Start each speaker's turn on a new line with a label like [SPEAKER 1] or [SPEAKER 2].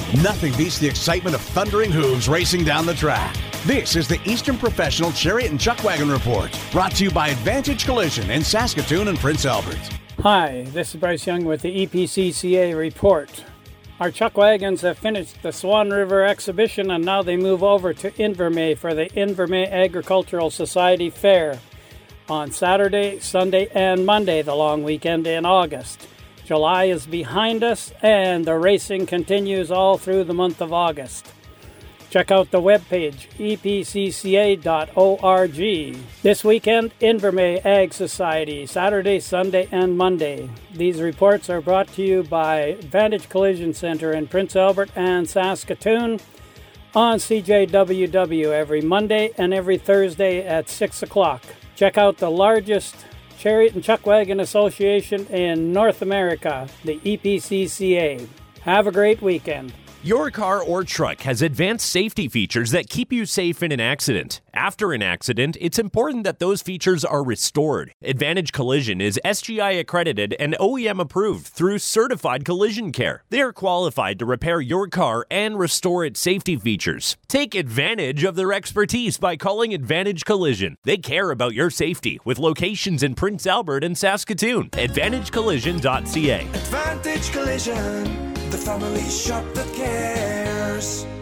[SPEAKER 1] Nothing beats the excitement of thundering hooves racing down the track. This is the Eastern Professional Chariot and Chuckwagon Report, brought to you by Advantage Collision in Saskatoon and Prince Albert.
[SPEAKER 2] Hi, this is Bryce Young with the EPCCA Report. Our chuck wagons have finished the Swan River exhibition and now they move over to Invermay for the Invermay Agricultural Society Fair on Saturday, Sunday, and Monday, the long weekend in August. July is behind us and the racing continues all through the month of August. Check out the webpage, epcca.org. This weekend, Invermay Ag Society, Saturday, Sunday, and Monday. These reports are brought to you by Advantage Collision Center in Prince Albert and Saskatoon on CJWW every Monday and every Thursday at 6 o'clock. Check out the largest Chariot and Chuckwagon Association in North America, the EPCCA. Have a great weekend.
[SPEAKER 3] Your car or truck has advanced safety features that keep you safe in an accident. After an accident, it's important that those features are restored. Advantage Collision is SGI accredited and OEM approved through Certified Collision Care. They are qualified to repair your car and restore its safety features. Take advantage of their expertise by calling Advantage Collision. They care about your safety with locations in Prince Albert and Saskatoon. AdvantageCollision.ca.
[SPEAKER 4] Advantage Collision, the family shop that cares.